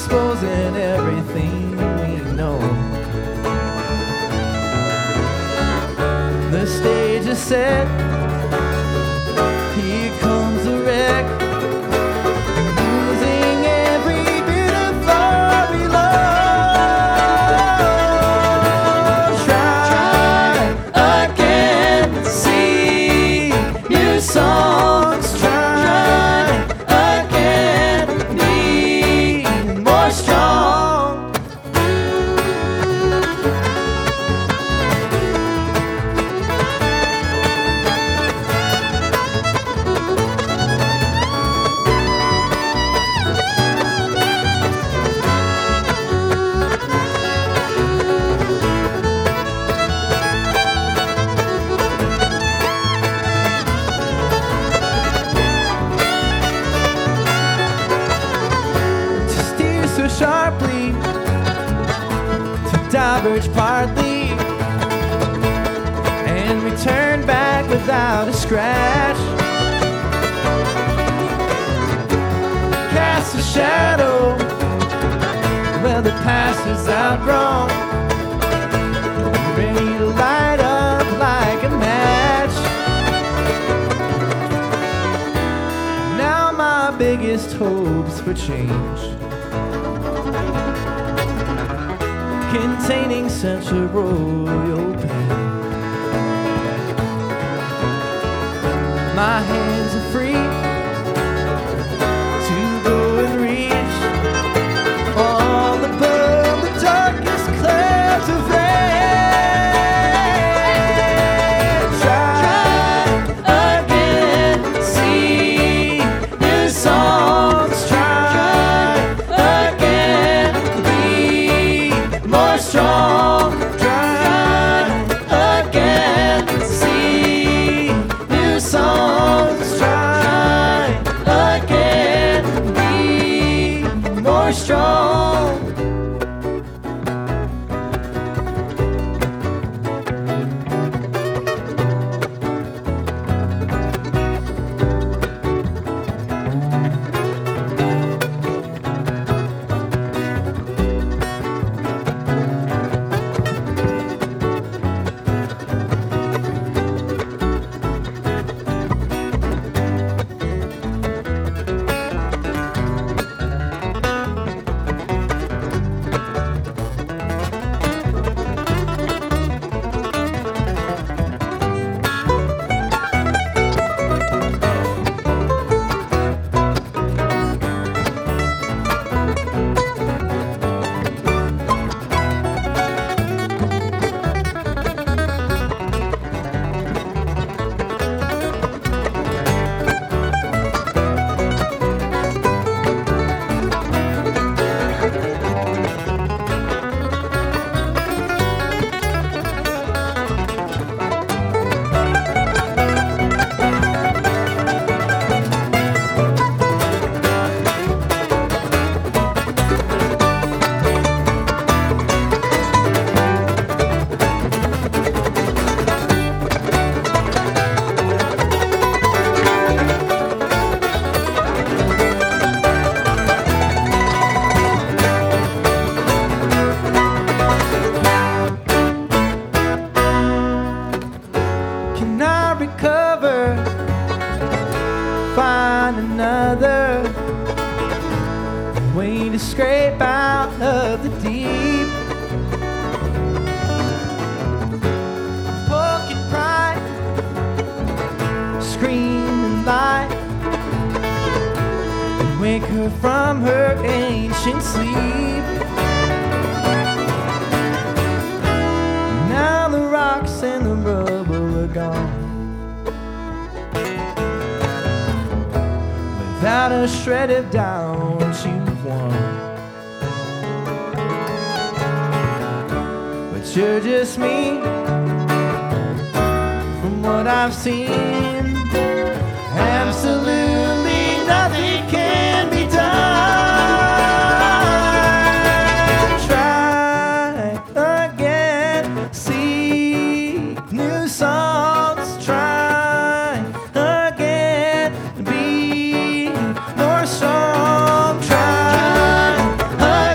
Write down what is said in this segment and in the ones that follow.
exposing everything we know. The stage is set, here comes the wreck, losing every bit of our we love. Try again, see new songs. Try again, be more strong. Sharply to diverge partly and return back without a scratch. Cast a shadow where the past is outgrown, ready to light up like a match. Now my biggest hopes for change, containing such a royal pain. My hands are free to go and reach all above the darkest clouds of rain. Try again, see new songs. Try again, be more strong. Try again, see new songs. Try again, be more strong. Find another way to scrape out of the deep. Poking pride, scream and lie, and wake her from her ancient sleep. Now the rocks and the rubble are gone, without a shred of doubt you've won. But you're just me, from what I've seen. Absolutely nothing can be done. Try again, seek new songs. Try again, be more strong. Try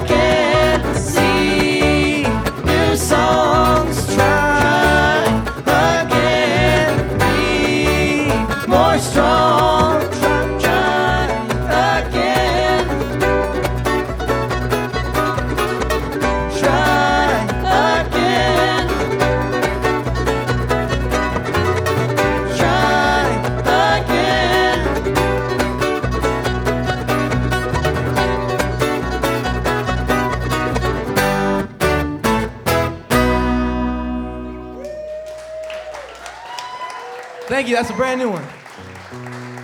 Thank you. That's a brand new one.